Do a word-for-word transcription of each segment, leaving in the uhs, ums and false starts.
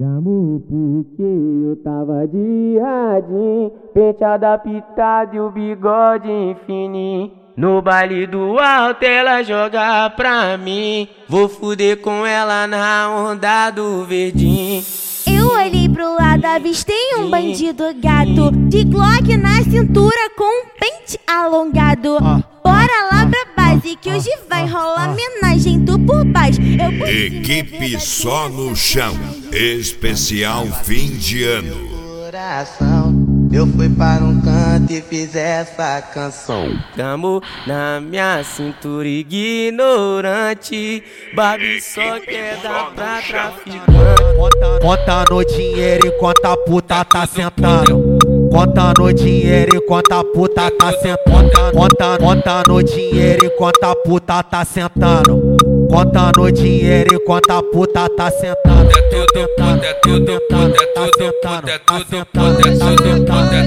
Chamou porque eu tava de radinho, penteada pitada e o bigode fininho. No baile do alto ela joga pra mim, vou fuder com ela na onda do verdinho. Eu olhei pro lado, avistei um bandido gato, de Glock na cintura com um pente alongado. Bora lá pra base que hoje vai rolar homenagem do por baixo. Equipe Só no Chão, especial fim de ano. Eu fui para um canto e fiz essa canção. Tamo na minha cintura ignorante, Babi só quer dar pra traficante. Conta no dinheiro enquanto a puta tá sentando. Conta no dinheiro enquanto a puta tá sentando. Conta, conta no dinheiro enquanto a puta tá sentando. Conta no dinheiro enquanto a puta tá sentando. É tudo, tudo, é tudo, tudo, é tudo, tudo, é tudo, tudo, é tudo, tudo, é tudo, tudo, é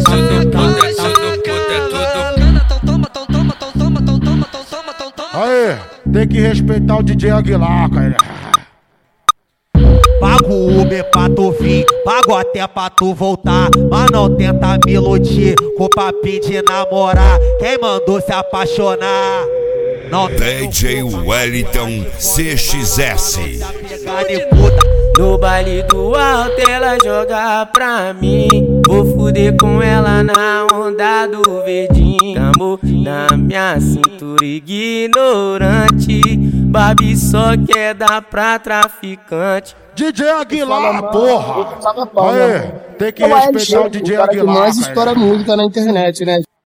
tudo, tudo. Aê, tem que respeitar o D J Aguilar, cara. Pago o Uber pra tu vir, pago até pra tu voltar, mas não tenta me iludir com papinho de namorar. Quem mandou se apaixonar? Não D J Wellington C X S. No baile do alto ela joga pra mim, vou fuder com ela na onda do verdinho. Tamo na minha cintura ignorante, Babi só quer dar pra traficante. D J Aguilar, porra! Aê, tem que respeitar o D J Aguilar, cara. Nós estoura música na internet, né?